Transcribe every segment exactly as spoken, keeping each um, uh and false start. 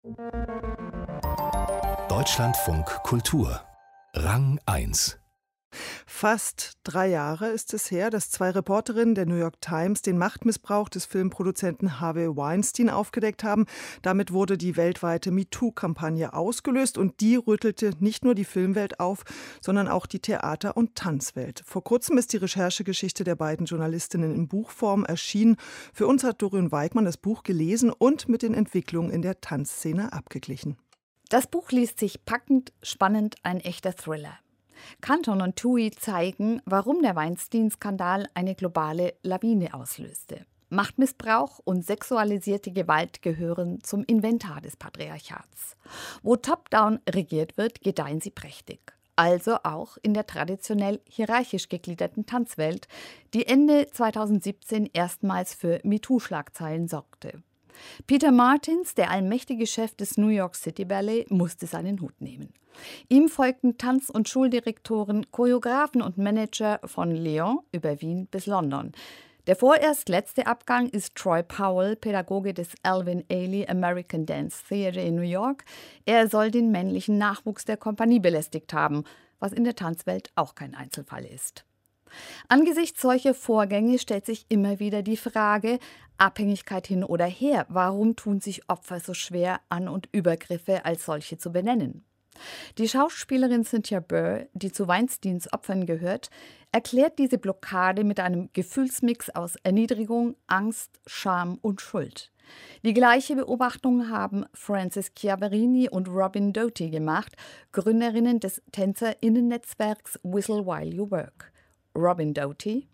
Deutschlandfunk Kultur Rang eins. Fast drei Jahre ist es her, dass zwei Reporterinnen der New York Times den Machtmissbrauch des Filmproduzenten Harvey Weinstein aufgedeckt haben. Damit wurde die weltweite MeToo-Kampagne ausgelöst und die rüttelte nicht nur die Filmwelt auf, sondern auch die Theater- und Tanzwelt. Vor kurzem ist die Recherchegeschichte der beiden Journalistinnen in Buchform erschienen. Für uns hat Dorian Weigmann das Buch gelesen und mit den Entwicklungen in der Tanzszene abgeglichen. Das Buch liest sich packend, spannend, ein echter Thriller. Canton und Tui zeigen, warum der Weinstein-Skandal eine globale Lawine auslöste. Machtmissbrauch und sexualisierte Gewalt gehören zum Inventar des Patriarchats. Wo top-down regiert wird, gedeihen sie prächtig. Also auch in der traditionell hierarchisch gegliederten Tanzwelt, die Ende zweitausendsiebzehn erstmals für MeToo-Schlagzeilen sorgte. Peter Martins, der allmächtige Chef des New York City Ballet, musste seinen Hut nehmen. Ihm folgten Tanz- und Schuldirektoren, Choreografen und Manager von Lyon über Wien bis London. Der vorerst letzte Abgang ist Troy Powell, Pädagoge des Alvin Ailey American Dance Theater in New York. Er soll den männlichen Nachwuchs der Kompanie belästigt haben, was in der Tanzwelt auch kein Einzelfall ist. Angesichts solcher Vorgänge stellt sich immer wieder die Frage, Abhängigkeit hin oder her, warum tun sich Opfer so schwer, An- und Übergriffe als solche zu benennen? Die Schauspielerin Cynthia Burr, die zu Weinsteins Opfern gehört, erklärt diese Blockade mit einem Gefühlsmix aus Erniedrigung, Angst, Scham und Schuld. Die gleiche Beobachtung haben Frances Chiaverini und Robin Doty gemacht, Gründerinnen des TänzerInnen-Netzwerks Whistle While You Work. Robin Doty: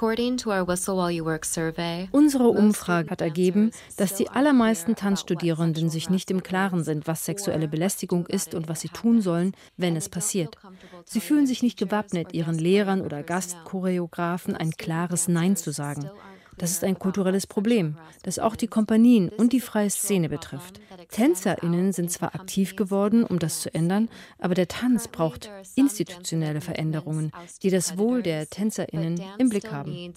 Unsere Umfrage hat ergeben, dass die allermeisten Tanzstudierenden sich nicht im Klaren sind, was sexuelle Belästigung ist und was sie tun sollen, wenn es passiert. Sie fühlen sich nicht gewappnet, ihren Lehrern oder Gastchoreografen ein klares Nein zu sagen. Das ist ein kulturelles Problem, das auch die Kompanien und die freie Szene betrifft. TänzerInnen sind zwar aktiv geworden, um das zu ändern, aber der Tanz braucht institutionelle Veränderungen, die das Wohl der TänzerInnen im Blick haben.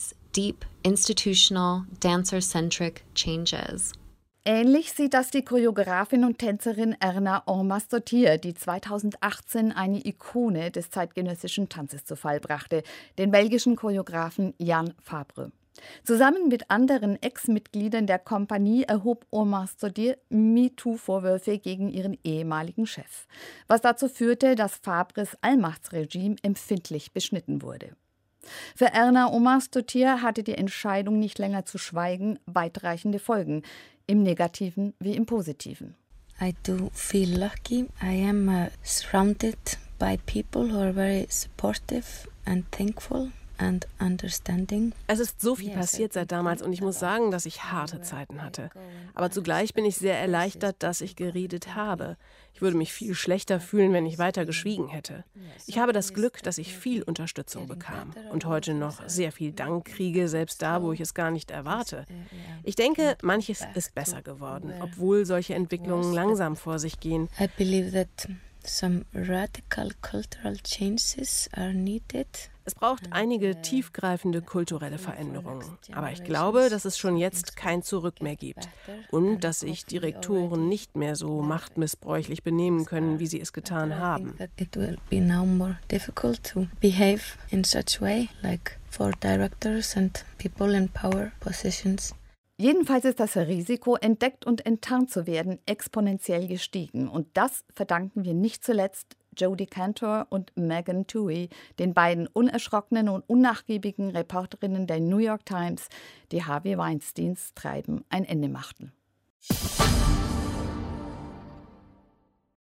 Ähnlich sieht das die Choreografin und Tänzerin Erna Ormas-Dottir, die zweitausendachtzehn eine Ikone des zeitgenössischen Tanzes zu Fall brachte, den belgischen Choreografen Jan Fabre. Zusammen mit anderen Ex-Mitgliedern der Kompanie erhob Ormas-Dottir MeToo-Vorwürfe gegen ihren ehemaligen Chef, was dazu führte, dass Fabres Allmachtsregime empfindlich beschnitten wurde. Für Erna Ormas-Dottir hatte die Entscheidung, nicht länger zu schweigen, weitreichende Folgen, im Negativen wie im Positiven. I do feel lucky. I am uh, surrounded by people who are very supportive and thankful. Es ist so viel passiert seit damals und ich muss sagen, dass ich harte Zeiten hatte. Aber zugleich bin ich sehr erleichtert, dass ich geredet habe. Ich würde mich viel schlechter fühlen, wenn ich weiter geschwiegen hätte. Ich habe das Glück, dass ich viel Unterstützung bekam und heute noch sehr viel Dank kriege, selbst da, wo ich es gar nicht erwarte. Ich denke, manches ist besser geworden, obwohl solche Entwicklungen langsam vor sich gehen. I believe that some radical cultural changes are needed. Es braucht einige tiefgreifende kulturelle Veränderungen. Aber ich glaube, dass es schon jetzt kein Zurück mehr gibt. Und dass sich Direktoren nicht mehr so machtmissbräuchlich benehmen können, wie sie es getan haben. It will be now more difficult to behave in such way, like for directors and people in power positions. Jedenfalls ist das Risiko, entdeckt und enttarnt zu werden, exponentiell gestiegen. Und das verdanken wir nicht zuletzt Jodi Kantor und Megan Twohey, den beiden unerschrockenen und unnachgiebigen Reporterinnen der New York Times, die Harvey Weinsteins Treiben ein Ende machten.